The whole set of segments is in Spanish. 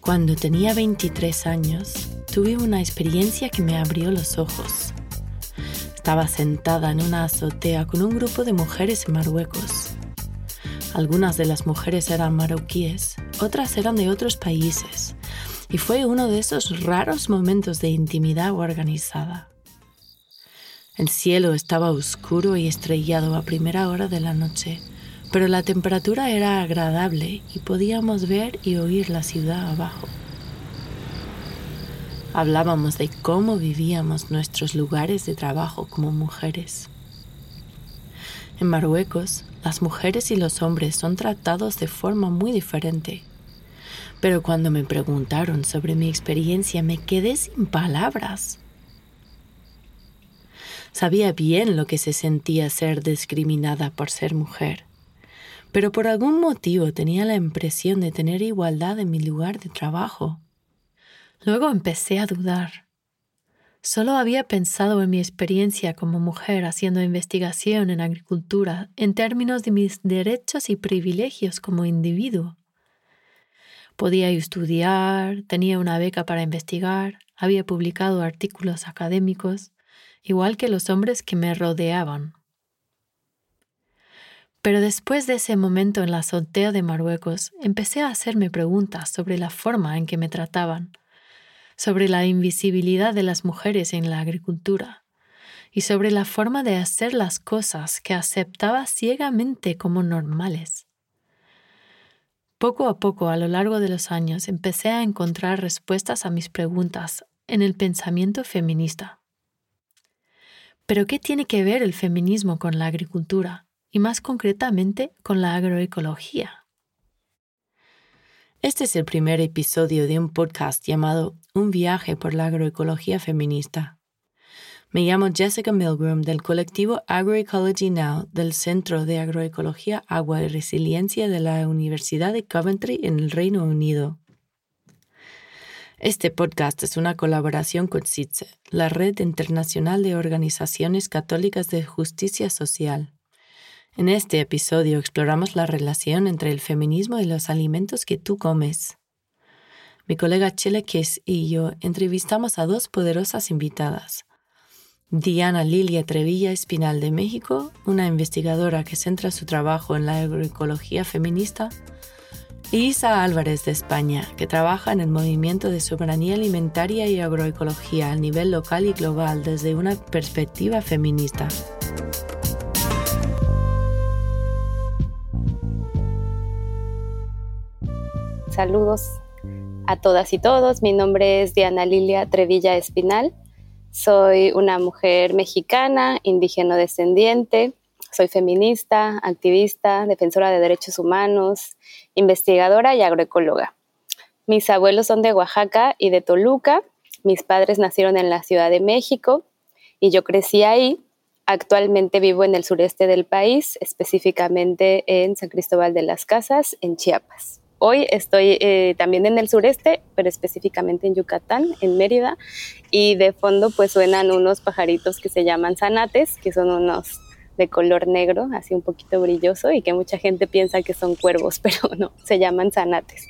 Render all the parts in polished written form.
Cuando tenía 23 años, tuve una experiencia que me abrió los ojos. Estaba sentada en una azotea con un grupo de mujeres en Marruecos. Algunas de las mujeres eran marroquíes, otras eran de otros países, y fue uno de esos raros momentos de intimidad organizada. El cielo estaba oscuro y estrellado a primera hora de la noche, pero la temperatura era agradable y podíamos ver y oír la ciudad abajo. Hablábamos de cómo vivíamos nuestros lugares de trabajo como mujeres. En Marruecos, las mujeres y los hombres son tratados de forma muy diferente. Pero cuando me preguntaron sobre mi experiencia, me quedé sin palabras. Sabía bien lo que se sentía ser discriminada por ser mujer, pero por algún motivo tenía la impresión de tener igualdad en mi lugar de trabajo. Luego empecé a dudar. Solo había pensado en mi experiencia como mujer haciendo investigación en agricultura en términos de mis derechos y privilegios como individuo. Podía estudiar, tenía una beca para investigar, había publicado artículos académicos, igual que los hombres que me rodeaban. Pero después de ese momento en la azotea de Marruecos, empecé a hacerme preguntas sobre la forma en que me trataban, sobre la invisibilidad de las mujeres en la agricultura y sobre la forma de hacer las cosas que aceptaba ciegamente como normales. Poco a poco, a lo largo de los años, empecé a encontrar respuestas a mis preguntas en el pensamiento feminista. ¿Pero qué tiene que ver el feminismo con la agricultura y más concretamente con la agroecología? Este es el primer episodio de un podcast llamado Un viaje por la agroecología feminista. Me llamo Jessica Milgrom del colectivo Agroecology Now del Centro de Agroecología, Agua y Resiliencia de la Universidad de Coventry en el Reino Unido. Este podcast es una colaboración con CITSE, la Red Internacional de Organizaciones Católicas de Justicia Social. En este episodio exploramos la relación entre el feminismo y los alimentos que tú comes. Mi colega Chele Kiss y yo entrevistamos a dos poderosas invitadas. Diana Lilia Trevilla Espinal de México, una investigadora que centra su trabajo en la agroecología feminista, y Isa Álvarez de España, que trabaja en el movimiento de soberanía alimentaria y agroecología a nivel local y global desde una perspectiva feminista. Saludos a todas y todos. Mi nombre es Diana Lilia Trevilla Espinal. Soy una mujer mexicana, indígena descendiente. Soy feminista, activista, defensora de derechos humanos, investigadora y agroecóloga. Mis abuelos son de Oaxaca y de Toluca. Mis padres nacieron en la Ciudad de México y yo crecí ahí. Actualmente vivo en el sureste del país, específicamente en San Cristóbal de las Casas, en Chiapas. Hoy estoy también en el sureste, pero específicamente en Yucatán, en Mérida, y de fondo pues suenan unos pajaritos que se llaman zanates, que son unos de color negro, así un poquito brilloso, y que mucha gente piensa que son cuervos, pero no, se llaman zanates.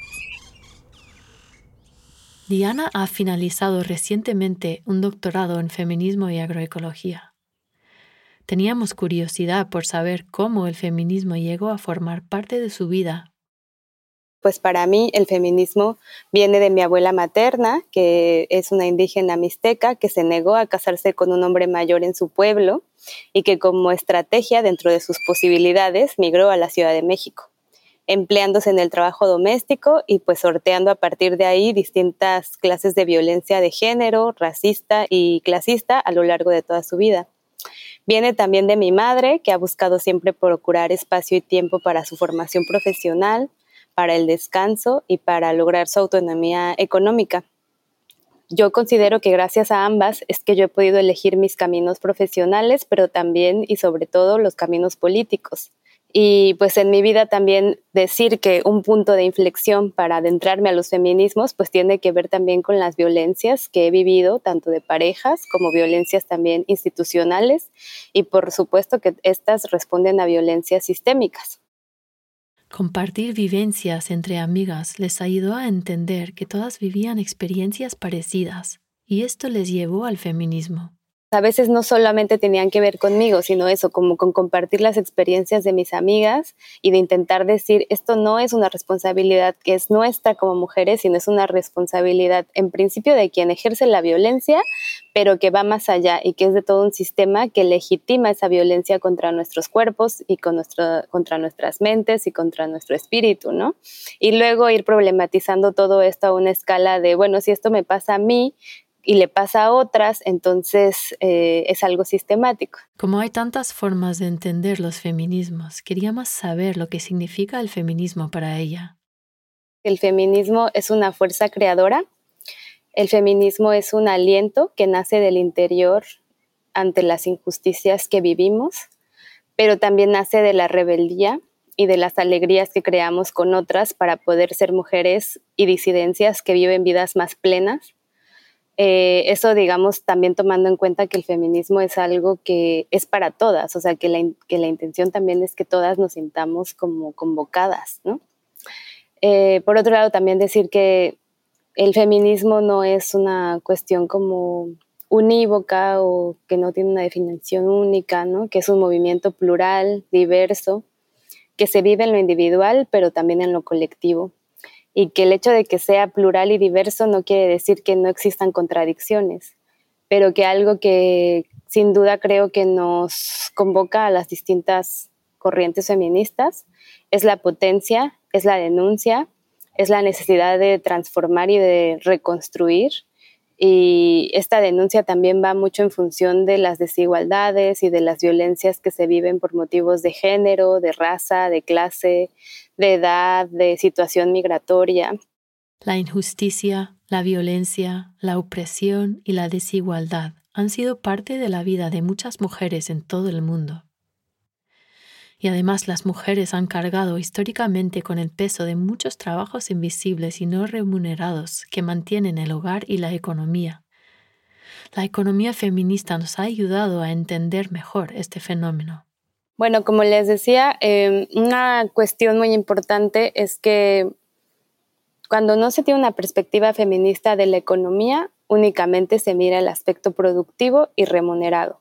Diana ha finalizado recientemente un doctorado en feminismo y agroecología. Teníamos curiosidad por saber cómo el feminismo llegó a formar parte de su vida. Pues para mí el feminismo viene de mi abuela materna, que es una indígena mixteca que se negó a casarse con un hombre mayor en su pueblo y que como estrategia dentro de sus posibilidades migró a la Ciudad de México, empleándose en el trabajo doméstico y pues sorteando a partir de ahí distintas clases de violencia de género, racista y clasista a lo largo de toda su vida. Viene también de mi madre, que ha buscado siempre procurar espacio y tiempo para su formación profesional, para el descanso y para lograr su autonomía económica. Yo considero que gracias a ambas es que yo he podido elegir mis caminos profesionales, pero también y sobre todo los caminos políticos. Y pues en mi vida también decir que un punto de inflexión para adentrarme a los feminismos pues tiene que ver también con las violencias que he vivido, tanto de parejas como violencias también institucionales y por supuesto que estas responden a violencias sistémicas. Compartir vivencias entre amigas les ayudó a entender que todas vivían experiencias parecidas, y esto les llevó al feminismo. A veces no solamente tenían que ver conmigo, sino eso, como con compartir las experiencias de mis amigas y de intentar decir, esto no es una responsabilidad que es nuestra como mujeres, sino es una responsabilidad en principio de quien ejerce la violencia, pero que va más allá y que es de todo un sistema que legitima esa violencia contra nuestros cuerpos y contra nuestras mentes y contra nuestro espíritu, ¿no? Y luego ir problematizando todo esto a una escala de, bueno, si esto me pasa a mí, y le pasa a otras, entonces es algo sistemático. Como hay tantas formas de entender los feminismos, queríamos saber lo que significa el feminismo para ella. El feminismo es una fuerza creadora. El feminismo es un aliento que nace del interior ante las injusticias que vivimos, pero también nace de la rebeldía y de las alegrías que creamos con otras para poder ser mujeres y disidencias que viven vidas más plenas. Eso, digamos, también tomando en cuenta que el feminismo es algo que es para todas, o sea, que la intención también es que todas nos sintamos como convocadas, ¿no? Por otro lado, también decir que el feminismo no es una cuestión como unívoca o que no tiene una definición única, ¿no? Que es un movimiento plural, diverso, que se vive en lo individual, pero también en lo colectivo. Y que el hecho de que sea plural y diverso no quiere decir que no existan contradicciones, pero que algo que sin duda creo que nos convoca a las distintas corrientes feministas es la potencia, es la denuncia, es la necesidad de transformar y de reconstruir. Y esta denuncia también va mucho en función de las desigualdades y de las violencias que se viven por motivos de género, de raza, de clase, de edad, de situación migratoria. La injusticia, la violencia, la opresión y la desigualdad han sido parte de la vida de muchas mujeres en todo el mundo. Y además las mujeres han cargado históricamente con el peso de muchos trabajos invisibles y no remunerados que mantienen el hogar y la economía. La economía feminista nos ha ayudado a entender mejor este fenómeno. Bueno, como les decía, una cuestión muy importante es que cuando no se tiene una perspectiva feminista de la economía, únicamente se mira el aspecto productivo y remunerado,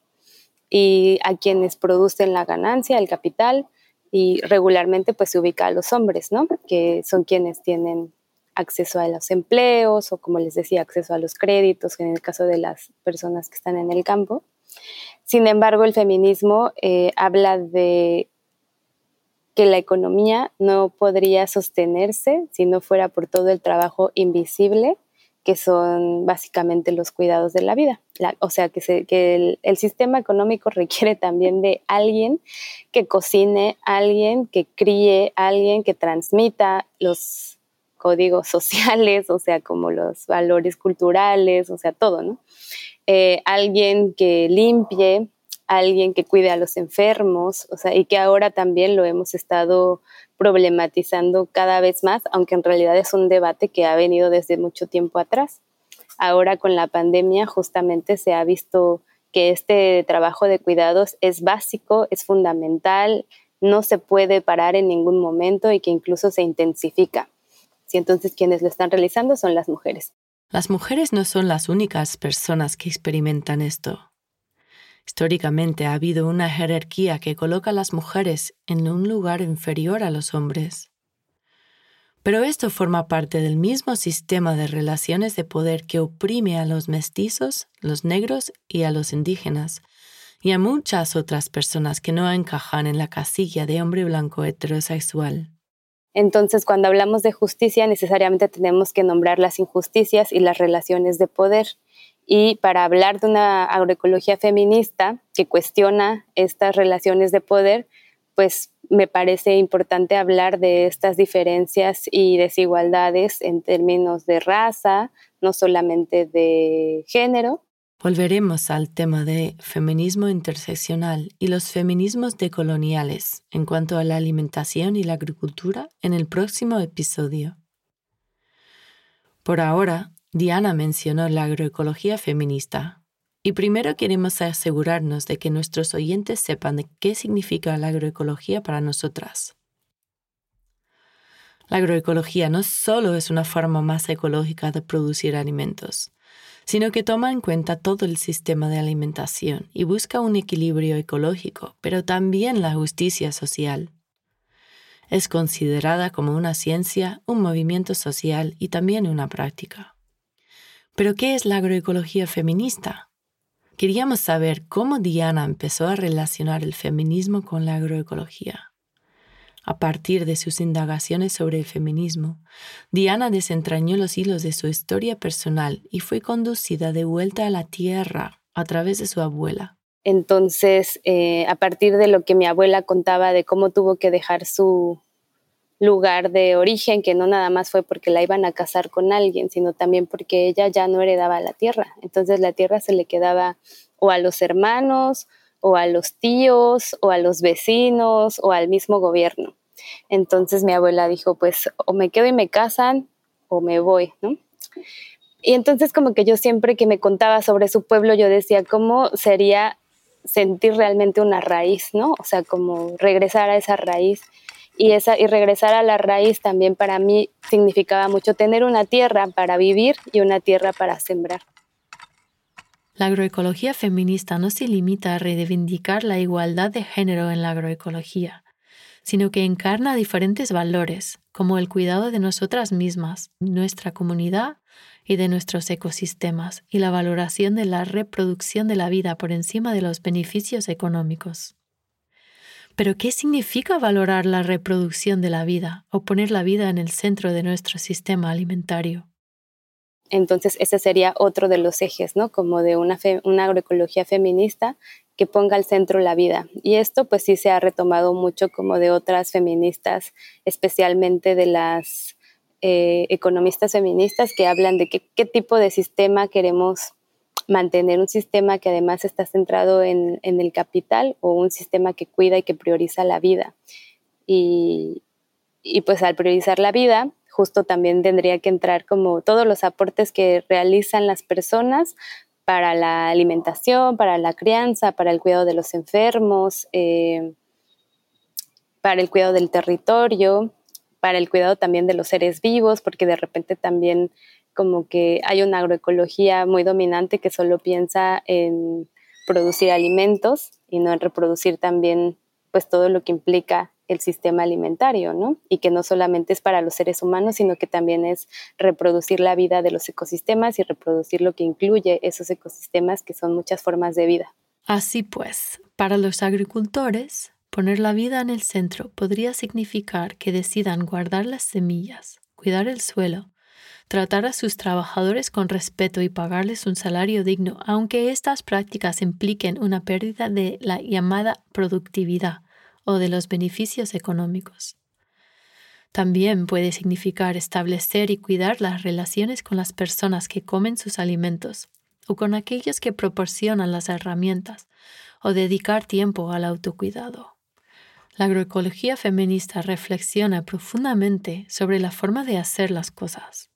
y a quienes producen la ganancia, el capital, y regularmente pues se ubica a los hombres, ¿no? Que son quienes tienen acceso a los empleos o, como les decía, acceso a los créditos, en el caso de las personas que están en el campo. Sin embargo, el feminismo habla de que la economía no podría sostenerse si no fuera por todo el trabajo invisible, que son básicamente los cuidados de la vida. O sea, que el sistema económico requiere también de alguien que cocine, alguien que críe, alguien que transmita los códigos sociales, o sea, como los valores culturales, o sea, todo, ¿no? Alguien que limpie, alguien que cuide a los enfermos, o sea, y que ahora también lo hemos estado problematizando cada vez más, aunque en realidad es un debate que ha venido desde mucho tiempo atrás. Ahora con la pandemia justamente se ha visto que este trabajo de cuidados es básico, es fundamental, no se puede parar en ningún momento y que incluso se intensifica. Y entonces quienes lo están realizando son las mujeres. Las mujeres no son las únicas personas que experimentan esto. Históricamente ha habido una jerarquía que coloca a las mujeres en un lugar inferior a los hombres. Pero esto forma parte del mismo sistema de relaciones de poder que oprime a los mestizos, los negros y a los indígenas, y a muchas otras personas que no encajan en la casilla de hombre blanco heterosexual. Entonces, cuando hablamos de justicia, necesariamente tenemos que nombrar las injusticias y las relaciones de poder. Y para hablar de una agroecología feminista que cuestiona estas relaciones de poder, pues me parece importante hablar de estas diferencias y desigualdades en términos de raza, no solamente de género. Volveremos al tema de feminismo interseccional y los feminismos decoloniales en cuanto a la alimentación y la agricultura en el próximo episodio. Por ahora, Diana mencionó la agroecología feminista. Y primero queremos asegurarnos de que nuestros oyentes sepan de qué significa la agroecología para nosotras. La agroecología no solo es una forma más ecológica de producir alimentos, sino que toma en cuenta todo el sistema de alimentación y busca un equilibrio ecológico, pero también la justicia social. Es considerada como una ciencia, un movimiento social y también una práctica. ¿Pero qué es la agroecología feminista? Queríamos saber cómo Diana empezó a relacionar el feminismo con la agroecología. A partir de sus indagaciones sobre el feminismo, Diana desentrañó los hilos de su historia personal y fue conducida de vuelta a la tierra a través de su abuela. Entonces, a partir de lo que mi abuela contaba de cómo tuvo que dejar su lugar de origen, que no nada más fue porque la iban a casar con alguien, sino también porque ella ya no heredaba la tierra. Entonces la tierra se le quedaba o a los hermanos, o a los tíos, o a los vecinos, o al mismo gobierno. Entonces mi abuela dijo, pues o me quedo y me casan, o me voy, ¿no? Y entonces como que yo siempre que me contaba sobre su pueblo, yo decía, ¿cómo sería sentir realmente una raíz, ¿no? O sea, como regresar a esa raíz. Y regresar a la raíz también para mí significaba mucho tener una tierra para vivir y una tierra para sembrar. La agroecología feminista no se limita a reivindicar la igualdad de género en la agroecología, sino que encarna diferentes valores, como el cuidado de nosotras mismas, nuestra comunidad y de nuestros ecosistemas, y la valoración de la reproducción de la vida por encima de los beneficios económicos. Pero, ¿qué significa valorar la reproducción de la vida o poner la vida en el centro de nuestro sistema alimentario? Entonces ese sería otro de los ejes, ¿no? Como de una agroecología feminista que ponga al centro la vida. Y esto pues sí se ha retomado mucho como de otras feministas, especialmente de las economistas feministas que hablan de qué tipo de sistema queremos mantener, un sistema que además está centrado en el capital o un sistema que cuida y que prioriza la vida. Y pues al priorizar la vida, justo también tendría que entrar como todos los aportes que realizan las personas para la alimentación, para la crianza, para el cuidado de los enfermos, para el cuidado del territorio, para el cuidado también de los seres vivos, porque de repente también como que hay una agroecología muy dominante que solo piensa en producir alimentos y no en reproducir también pues todo lo que implica el sistema alimentario, ¿no? Y que no solamente es para los seres humanos, sino que también es reproducir la vida de los ecosistemas y reproducir lo que incluye esos ecosistemas, que son muchas formas de vida. Así pues, para los agricultores, poner la vida en el centro podría significar que decidan guardar las semillas, cuidar el suelo, tratar a sus trabajadores con respeto y pagarles un salario digno, aunque estas prácticas impliquen una pérdida de la llamada productividad o de los beneficios económicos. También puede significar establecer y cuidar las relaciones con las personas que comen sus alimentos o con aquellos que proporcionan las herramientas o dedicar tiempo al autocuidado. La agroecología feminista reflexiona profundamente sobre la forma de hacer las cosas.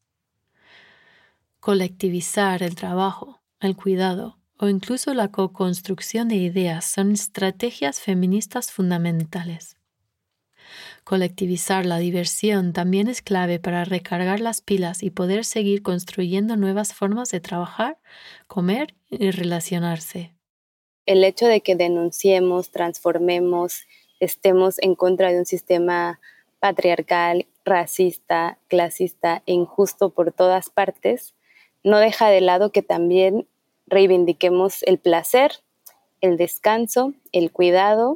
Colectivizar el trabajo, el cuidado o incluso la co-construcción de ideas son estrategias feministas fundamentales. Colectivizar la diversión también es clave para recargar las pilas y poder seguir construyendo nuevas formas de trabajar, comer y relacionarse. El hecho de que denunciemos, transformemos, estemos en contra de un sistema patriarcal, racista, clasista e injusto por todas partes, no deja de lado que también reivindiquemos el placer, el descanso, el cuidado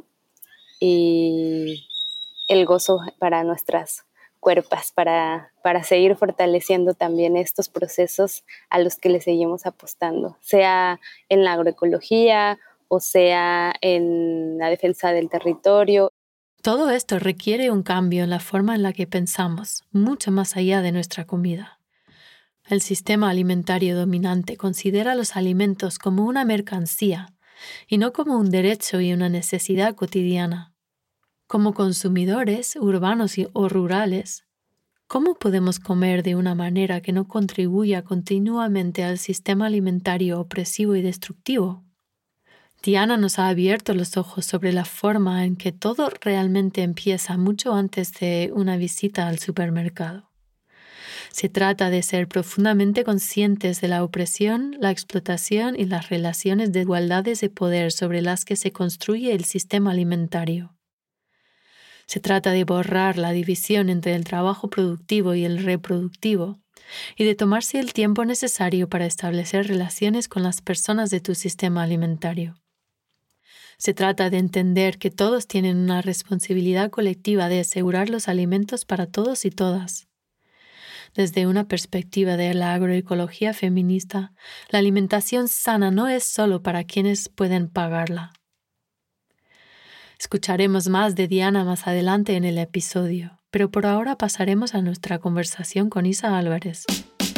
y el gozo para nuestras cuerpas, para seguir fortaleciendo también estos procesos a los que le seguimos apostando, sea en la agroecología o sea en la defensa del territorio. Todo esto requiere un cambio en la forma en la que pensamos, mucho más allá de nuestra comida. El sistema alimentario dominante considera los alimentos como una mercancía y no como un derecho y una necesidad cotidiana. Como consumidores urbanos o rurales, ¿cómo podemos comer de una manera que no contribuya continuamente al sistema alimentario opresivo y destructivo? Diana nos ha abierto los ojos sobre la forma en que todo realmente empieza mucho antes de una visita al supermercado. Se trata de ser profundamente conscientes de la opresión, la explotación y las relaciones de igualdades de poder sobre las que se construye el sistema alimentario. Se trata de borrar la división entre el trabajo productivo y el reproductivo y de tomarse el tiempo necesario para establecer relaciones con las personas de tu sistema alimentario. Se trata de entender que todos tienen una responsabilidad colectiva de asegurar los alimentos para todos y todas. Desde una perspectiva de la agroecología feminista, la alimentación sana no es solo para quienes pueden pagarla. Escucharemos más de Diana más adelante en el episodio, pero por ahora pasaremos a nuestra conversación con Isa Álvarez.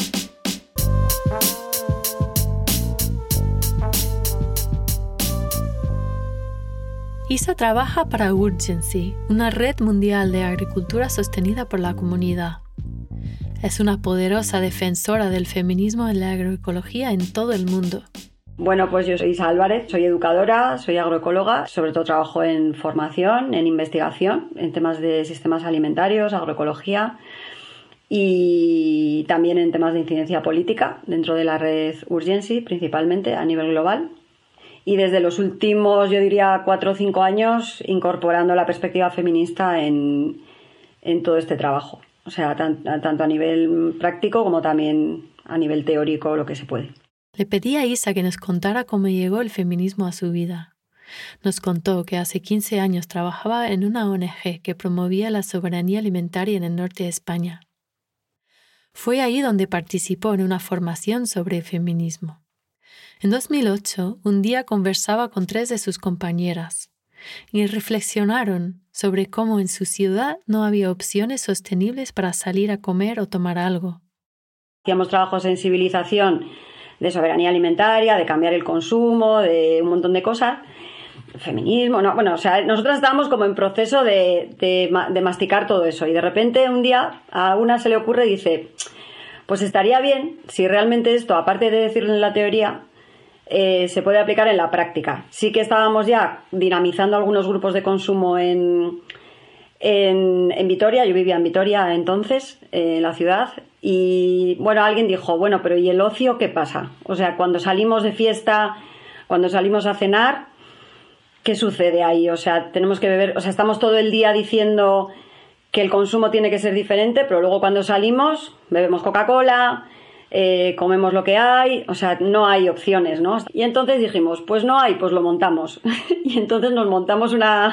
Isa trabaja para Urgency, una red mundial de agricultura sostenida por la comunidad. Es una poderosa defensora del feminismo en la agroecología en todo el mundo. Bueno, pues yo soy Isa Álvarez, soy educadora, soy agroecóloga, sobre todo trabajo en formación, en investigación, en temas de sistemas alimentarios, agroecología y también en temas de incidencia política dentro de la red Urgency, principalmente a nivel global. Y desde los últimos, yo diría, 4 o 5 años, incorporando la perspectiva feminista en todo este trabajo. O sea, tanto a nivel práctico como también a nivel teórico, lo que se puede. Le pedí a Isa que nos contara cómo llegó el feminismo a su vida. Nos contó que hace 15 años trabajaba en una ONG que promovía la soberanía alimentaria en el norte de España. Fue ahí donde participó en una formación sobre feminismo. En 2008, un día conversaba con 3 de sus compañeras y reflexionaron sobre cómo en su ciudad no había opciones sostenibles para salir a comer o tomar algo. Hacíamos trabajo de sensibilización de soberanía alimentaria, de cambiar el consumo, de un montón de cosas. Feminismo, no, bueno, o sea, nosotras estábamos como en proceso de masticar todo eso y de repente un día a una se le ocurre y dice, pues estaría bien si realmente esto, aparte de decirlo en la teoría, se puede aplicar en la práctica. Sí que estábamos ya dinamizando algunos grupos de consumo en Vitoria, yo vivía en Vitoria entonces, en la ciudad, y bueno, alguien dijo, bueno, pero ¿y el ocio qué pasa? O sea, cuando salimos de fiesta, cuando salimos a cenar, ¿qué sucede ahí? O sea, tenemos que beber, o sea, estamos todo el día diciendo que el consumo tiene que ser diferente, pero luego cuando salimos bebemos Coca-Cola, comemos lo que hay, o sea, no hay opciones, ¿no? Y entonces dijimos, pues no hay, pues lo montamos. Y entonces nos montamos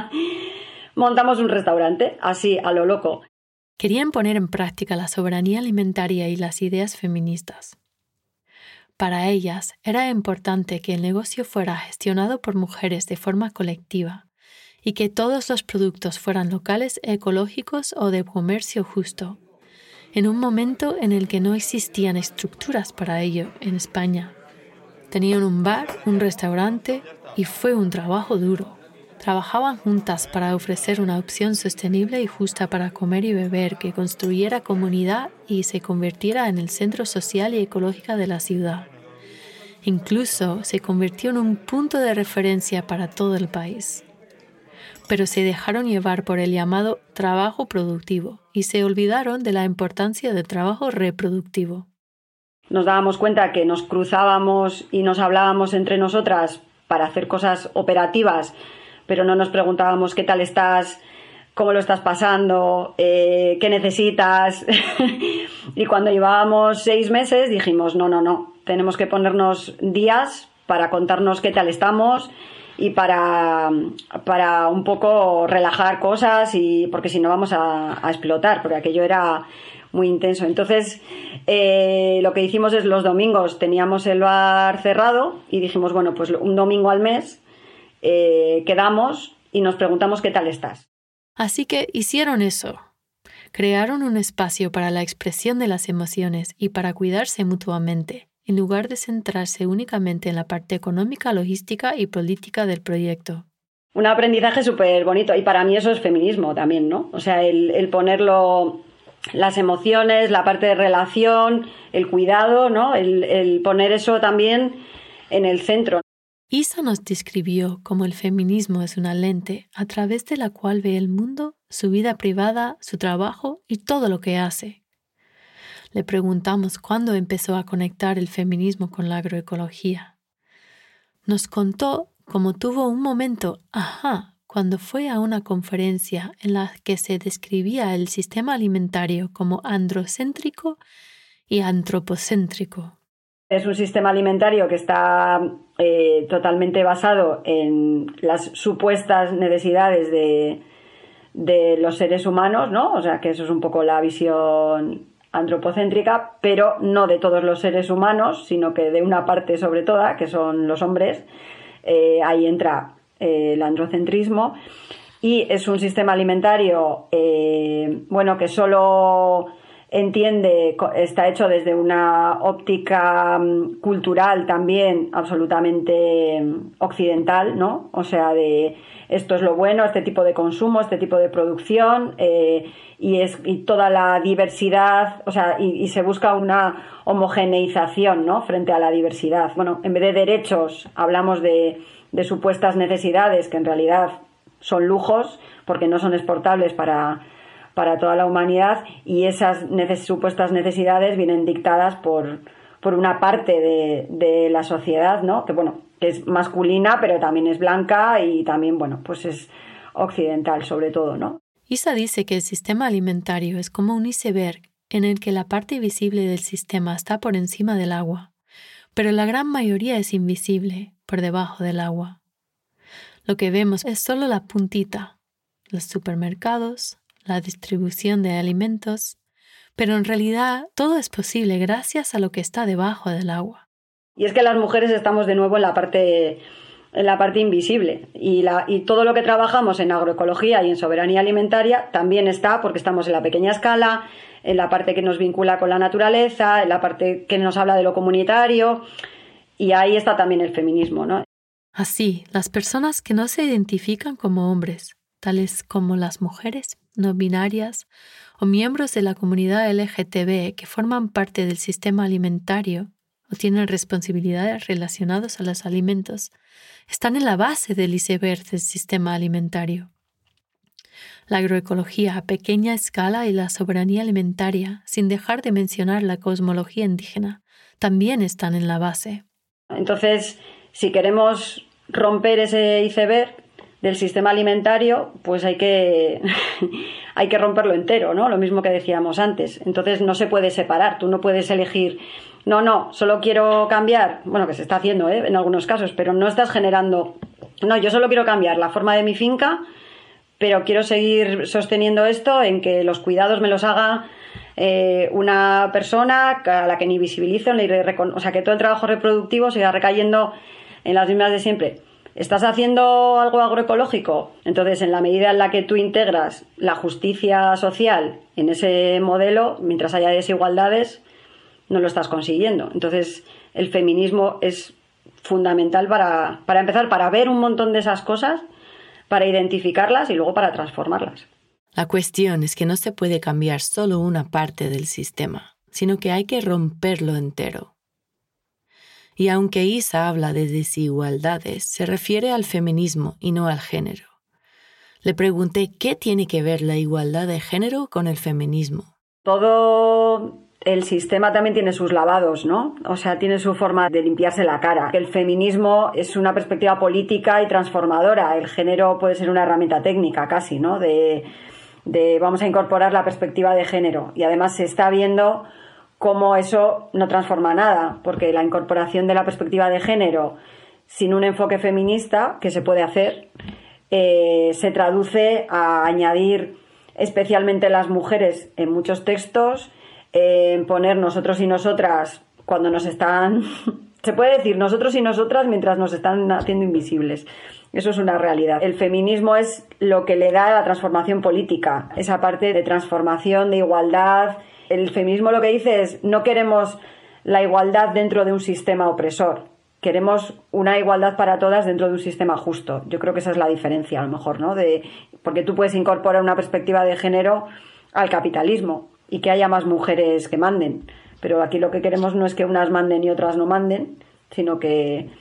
un restaurante, así, a lo loco. Querían poner en práctica la soberanía alimentaria y las ideas feministas. Para ellas era importante que el negocio fuera gestionado por mujeres de forma colectiva y que todos los productos fueran locales, ecológicos o de comercio justo, en un momento en el que no existían estructuras para ello en España. Tenían un bar, un restaurante y fue un trabajo duro. Trabajaban juntas para ofrecer una opción sostenible y justa para comer y beber que construyera comunidad y se convirtiera en el centro social y ecológico de la ciudad. Incluso se convirtió en un punto de referencia para todo el país. Pero se dejaron llevar por el llamado trabajo productivo y se olvidaron de la importancia del trabajo reproductivo. Nos dábamos cuenta que nos cruzábamos y nos hablábamos entre nosotras para hacer cosas operativas, pero no nos preguntábamos qué tal estás, cómo lo estás pasando, qué necesitas. Y cuando llevábamos 6 meses dijimos, no, tenemos que ponernos días para contarnos qué tal estamos y para un poco relajar cosas, y porque si no vamos a explotar, porque aquello era muy intenso. Entonces lo que hicimos es los domingos teníamos el bar cerrado y dijimos, bueno, pues un domingo al mes quedamos y nos preguntamos qué tal estás. Así que hicieron eso. Crearon un espacio para la expresión de las emociones y para cuidarse mutuamente, en lugar de centrarse únicamente en la parte económica, logística y política del proyecto. Un aprendizaje súper bonito, y para mí eso es feminismo también, ¿no? O sea, el ponerlo, las emociones, la parte de relación, el cuidado, ¿no? El poner eso también en el centro. Isa nos describió cómo el feminismo es una lente a través de la cual ve el mundo, su vida privada, su trabajo y todo lo que hace. Le preguntamos cuándo empezó a conectar el feminismo con la agroecología. Nos contó cómo tuvo un momento cuando fue a una conferencia en la que se describía el sistema alimentario como androcéntrico y antropocéntrico. Es un sistema alimentario que está totalmente basado en las supuestas necesidades de los seres humanos, ¿no? O sea, que eso es un poco la visión antropocéntrica, pero no de todos los seres humanos, sino que de una parte sobre todo, que son los hombres. Ahí entra el androcentrismo, y es un sistema alimentario que solo está hecho desde una óptica cultural también absolutamente occidental, ¿no? O sea, de esto es lo bueno, este tipo de consumo, este tipo de producción, y toda la diversidad, o sea, y se busca una homogeneización, ¿no?, frente a la diversidad. Bueno, en vez de derechos hablamos de supuestas necesidades que en realidad son lujos porque no son exportables para toda la humanidad, y esas supuestas necesidades vienen dictadas por una parte de la sociedad, ¿no?, que es masculina, pero también es blanca y también, pues es occidental sobre todo, ¿no? Isa dice que el sistema alimentario es como un iceberg en el que la parte visible del sistema está por encima del agua, pero la gran mayoría es invisible por debajo del agua. Lo que vemos es solo la puntita, los supermercados, la distribución de alimentos, pero en realidad todo es posible gracias a lo que está debajo del agua. Y es que las mujeres estamos de nuevo en la parte invisible, y todo lo que trabajamos en agroecología y en soberanía alimentaria también está, porque estamos en la pequeña escala, en la parte que nos vincula con la naturaleza, en la parte que nos habla de lo comunitario, y ahí está también el feminismo, ¿no? Así, las personas que no se identifican como hombres, tales como las mujeres no binarias o miembros de la comunidad LGTB que forman parte del sistema alimentario o tienen responsabilidades relacionadas a los alimentos, están en la base del iceberg del sistema alimentario. La agroecología a pequeña escala y la soberanía alimentaria, sin dejar de mencionar la cosmología indígena, también están en la base. Entonces, si queremos romper ese iceberg del sistema alimentario, pues hay que romperlo entero, ¿no? Lo mismo que decíamos antes. Entonces no se puede separar, tú no puedes elegir, no, solo quiero cambiar, que se está haciendo en algunos casos, pero no estás generando, yo solo quiero cambiar la forma de mi finca, pero quiero seguir sosteniendo esto en que los cuidados me los haga una persona a la que ni visibilizo, o sea, que todo el trabajo reproductivo siga recayendo en las mismas de siempre. ¿Estás haciendo algo agroecológico? Entonces, en la medida en la que tú integras la justicia social en ese modelo, mientras haya desigualdades, no lo estás consiguiendo. Entonces, el feminismo es fundamental para empezar, para ver un montón de esas cosas, para identificarlas y luego para transformarlas. La cuestión es que no se puede cambiar solo una parte del sistema, sino que hay que romperlo entero. Y aunque Isa habla de desigualdades, se refiere al feminismo y no al género. Le pregunté qué tiene que ver la igualdad de género con el feminismo. Todo el sistema también tiene sus lavados, ¿no? O sea, tiene su forma de limpiarse la cara. El feminismo es una perspectiva política y transformadora. El género puede ser una herramienta técnica casi, ¿no? De vamos a incorporar la perspectiva de género. Y además se está viendo cómo eso no transforma nada, porque la incorporación de la perspectiva de género sin un enfoque feminista, que se puede hacer, se traduce a añadir especialmente las mujeres en muchos textos, en poner nosotros y nosotras cuando nos están... Se puede decir nosotros y nosotras mientras nos están haciendo invisibles. Eso es una realidad. El feminismo es lo que le da la transformación política, esa parte de transformación, de igualdad. El feminismo lo que dice es, no queremos la igualdad dentro de un sistema opresor, queremos una igualdad para todas dentro de un sistema justo. Yo creo que esa es la diferencia, a lo mejor, ¿no? Porque tú puedes incorporar una perspectiva de género al capitalismo y que haya más mujeres que manden, pero aquí lo que queremos no es que unas manden y otras no manden, sino que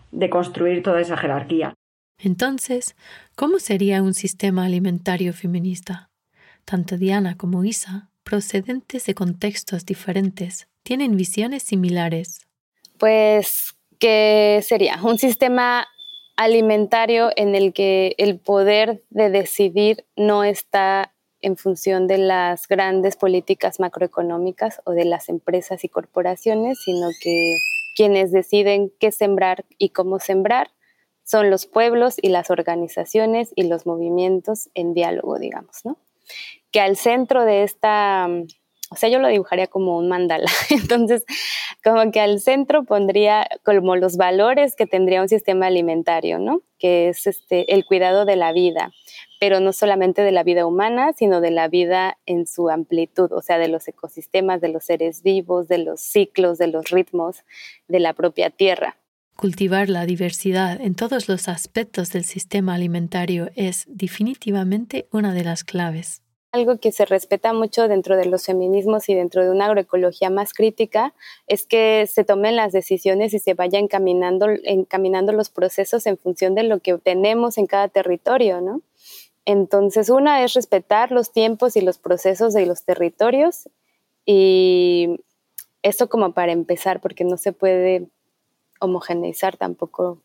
de construir toda esa jerarquía. Entonces, ¿cómo sería un sistema alimentario feminista? Tanto Diana como Isa, procedentes de contextos diferentes, tienen visiones similares. Pues que sería un sistema alimentario en el que el poder de decidir no está en función de las grandes políticas macroeconómicas o de las empresas y corporaciones, sino que quienes deciden qué sembrar y cómo sembrar son los pueblos y las organizaciones y los movimientos en diálogo, digamos, ¿no? Que al centro de esta, o sea, yo lo dibujaría como un mandala, entonces como que al centro pondría como los valores que tendría un sistema alimentario, ¿no? Que es el cuidado de la vida, pero no solamente de la vida humana, sino de la vida en su amplitud, o sea, de los ecosistemas, de los seres vivos, de los ciclos, de los ritmos de la propia tierra. Cultivar la diversidad en todos los aspectos del sistema alimentario es definitivamente una de las claves. Algo que se respeta mucho dentro de los feminismos y dentro de una agroecología más crítica es que se tomen las decisiones y se vayan encaminando los procesos en función de lo que tenemos en cada territorio, ¿no? Entonces, una es respetar los tiempos y los procesos de los territorios, y eso como para empezar, porque no se puede homogeneizar tampoco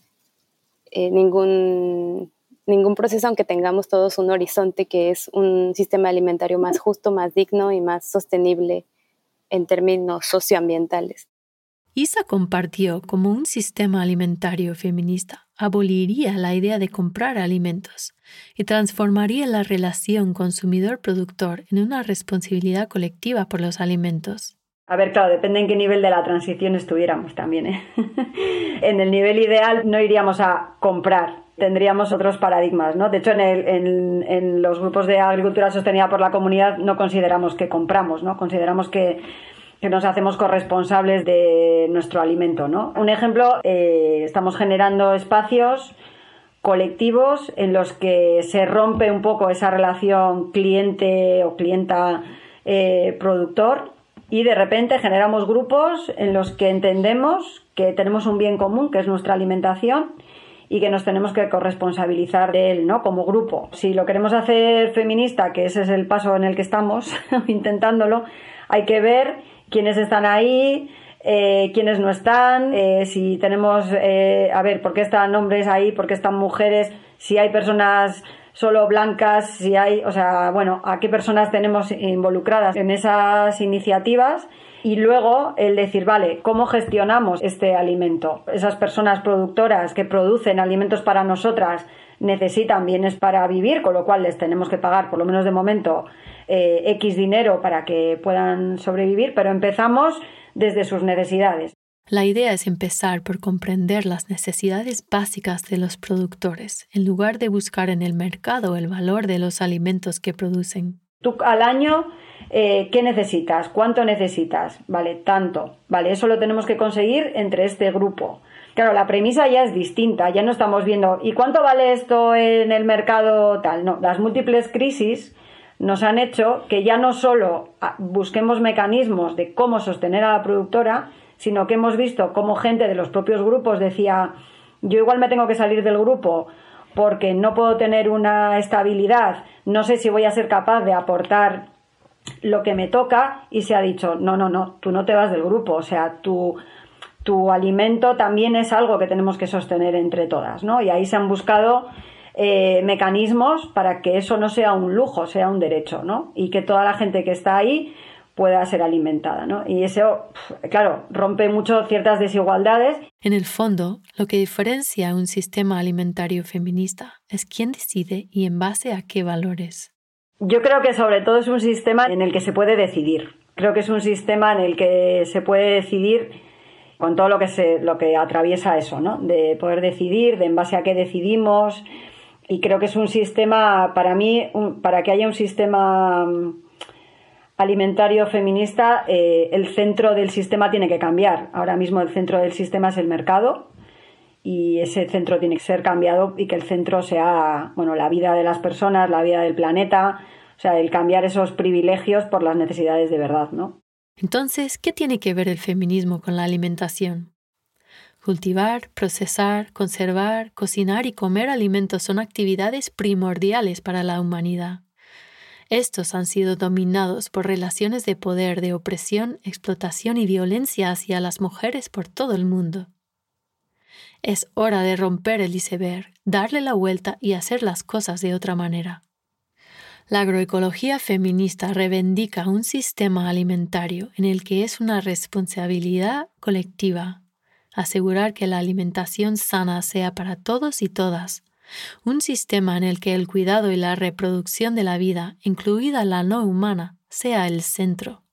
ningún proceso, aunque tengamos todos un horizonte que es un sistema alimentario más justo, más digno y más sostenible en términos socioambientales. Isa compartió cómo un sistema alimentario feminista aboliría la idea de comprar alimentos y transformaría la relación consumidor-productor en una responsabilidad colectiva por los alimentos. A ver, claro, depende en qué nivel de la transición estuviéramos también, ¿eh? En el nivel ideal no iríamos a comprar, tendríamos otros paradigmas, ¿no? De hecho, en los grupos de agricultura sostenida por la comunidad no consideramos que compramos, ¿no? Consideramos que nos hacemos corresponsables de nuestro alimento, ¿no? Un ejemplo, estamos generando espacios colectivos en los que se rompe un poco esa relación cliente o clienta productor, y de repente generamos grupos en los que entendemos que tenemos un bien común, que es nuestra alimentación, y que nos tenemos que corresponsabilizar de él, ¿no? Como grupo. Si lo queremos hacer feminista, que ese es el paso en el que estamos intentándolo, hay que ver quiénes están ahí, quiénes no están, si tenemos, a ver, por qué están hombres ahí, por qué están mujeres, si hay personas solo blancas, si hay, o sea, bueno, a qué personas tenemos involucradas en esas iniciativas, y luego el decir, vale, ¿cómo gestionamos este alimento? Esas personas productoras que producen alimentos para nosotras necesitan bienes para vivir, con lo cual les tenemos que pagar, por lo menos de momento, X dinero para que puedan sobrevivir, pero empezamos desde sus necesidades. La idea es empezar por comprender las necesidades básicas de los productores, en lugar de buscar en el mercado el valor de los alimentos que producen. Tú al año, ¿qué necesitas? ¿Cuánto necesitas? Vale, tanto. Vale, eso lo tenemos que conseguir entre este grupo. Claro, la premisa ya es distinta, ya no estamos viendo ¿y cuánto vale esto en el mercado tal? No, las múltiples crisis nos han hecho que ya no solo busquemos mecanismos de cómo sostener a la productora, sino que hemos visto cómo gente de los propios grupos decía, yo igual me tengo que salir del grupo porque no puedo tener una estabilidad, no sé si voy a ser capaz de aportar lo que me toca, y se ha dicho, no, tú no te vas del grupo, o sea, tu alimento también es algo que tenemos que sostener entre todas, ¿no? Y ahí se han buscado mecanismos para que eso no sea un lujo, sea un derecho, ¿no? Y que toda la gente que está ahí pueda ser alimentada, ¿no? Y eso, claro, rompe mucho ciertas desigualdades. En el fondo, lo que diferencia a un sistema alimentario feminista es quién decide y en base a qué valores. Yo creo que sobre todo es un sistema en el que se puede decidir. Creo que es un sistema en el que se puede decidir con todo lo que atraviesa eso, ¿no? De poder decidir, de en base a qué decidimos. Y creo que es un sistema, para mí, para que haya un sistema alimentario feminista, el centro del sistema tiene que cambiar. Ahora mismo el centro del sistema es el mercado, y ese centro tiene que ser cambiado, y que el centro sea, bueno, la vida de las personas, la vida del planeta, o sea, el cambiar esos privilegios por las necesidades de verdad, ¿no? Entonces, ¿qué tiene que ver el feminismo con la alimentación? Cultivar, procesar, conservar, cocinar y comer alimentos son actividades primordiales para la humanidad. Estos han sido dominados por relaciones de poder, de opresión, explotación y violencia hacia las mujeres por todo el mundo. Es hora de romper el iceberg, darle la vuelta y hacer las cosas de otra manera. La agroecología feminista reivindica un sistema alimentario en el que es una responsabilidad colectiva asegurar que la alimentación sana sea para todos y todas. Un sistema en el que el cuidado y la reproducción de la vida, incluida la no humana, sea el centro.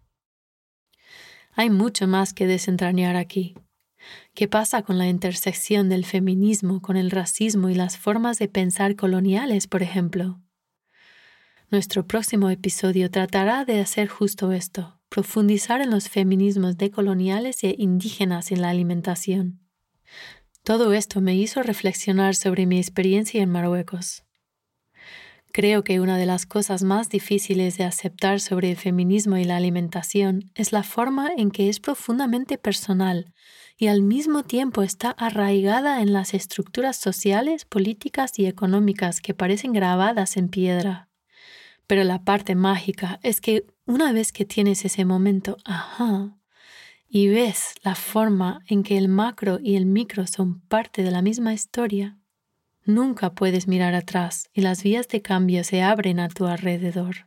Hay mucho más que desentrañar aquí. ¿Qué pasa con la intersección del feminismo con el racismo y las formas de pensar coloniales, por ejemplo? Nuestro próximo episodio tratará de hacer justo esto, profundizar en los feminismos decoloniales e indígenas en la alimentación. Todo esto me hizo reflexionar sobre mi experiencia en Marruecos. Creo que una de las cosas más difíciles de aceptar sobre el feminismo y la alimentación es la forma en que es profundamente personal y al mismo tiempo está arraigada en las estructuras sociales, políticas y económicas que parecen grabadas en piedra. Pero la parte mágica es que una vez que tienes ese momento, y ves la forma en que el macro y el micro son parte de la misma historia, nunca puedes mirar atrás y las vías de cambio se abren a tu alrededor.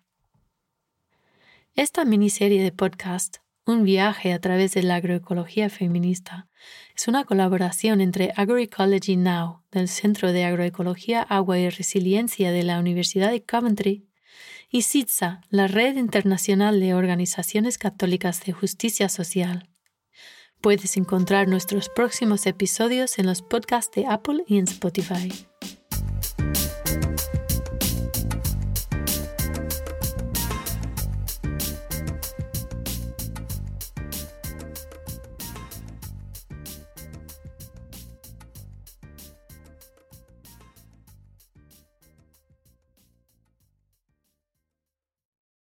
Esta miniserie de podcast, Un viaje a través de la agroecología feminista, es una colaboración entre Agroecology Now, del Centro de Agroecología, Agua y Resiliencia de la Universidad de Coventry, y CITSA, la Red Internacional de Organizaciones Católicas de Justicia Social. Puedes encontrar nuestros próximos episodios en los podcasts de Apple y en Spotify.